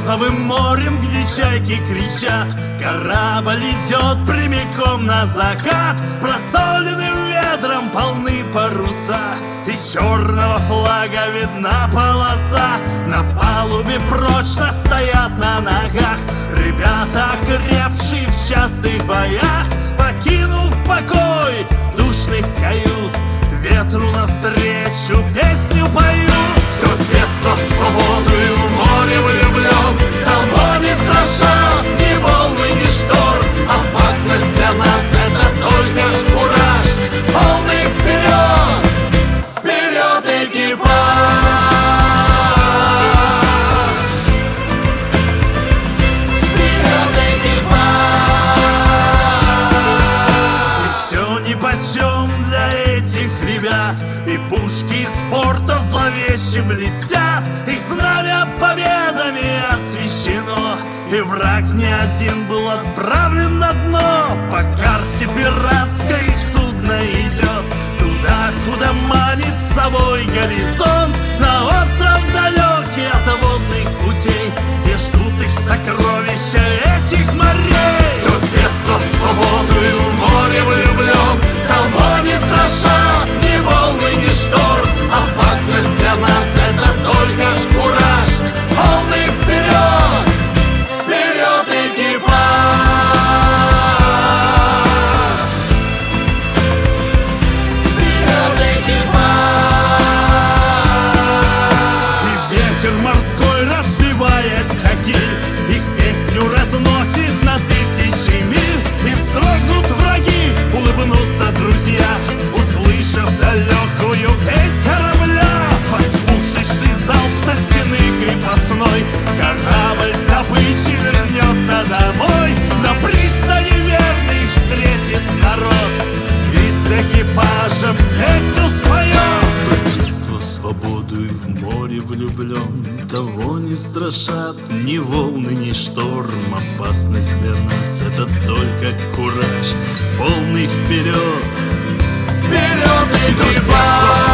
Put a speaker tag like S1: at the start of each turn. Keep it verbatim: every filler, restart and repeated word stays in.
S1: розовым морем, где чайки кричат. Корабль идет прямиком на закат, просоленным ветром полны паруса, и черного флага видна полоса. На палубе прочно стоят на ногах ребята, окрепшие в частых боях, покинув покой душных кают, ветру навстречу песню поют. Кто с детства в свободу и в море влюблен, тому не страшат ни волны, ни шторм. Опасность для нас — это только кураж, полный вперед, вперед экипаж. Вперед экипаж. И все нипочем для этих ребят, и пушки спортов зловеще блестят, их знамя победами освещено, и враг не один был отправлен на дно. По карте пиратской их судно идет туда, куда манит с собой горизонт, на остров далекий от водных путей, где ждут их сокровища этих морей. Кто с детства в свободу и в море влюблен, тому не страшат ни волны, ни шторм. Опасность для нас — это только кураж, полный вперед, вперед экипаж. Вперед экипаж. И ветер морской, разбиваясь о гиль, их песню разносит на тысячи миль. И вздрогнут враги, улыбнутся друзья, услышав далекую песнь корабля. Под пушечный залп со стены крепостной корабль с добычей вернется домой. На пристани верный их встретит народ и с экипажем песню споет. Кто с детства в свободу и в море влюблен, того не страшат ни волны, ни шторм. Опасность для нас — это только кураж, полный вперед, вперед экипаж.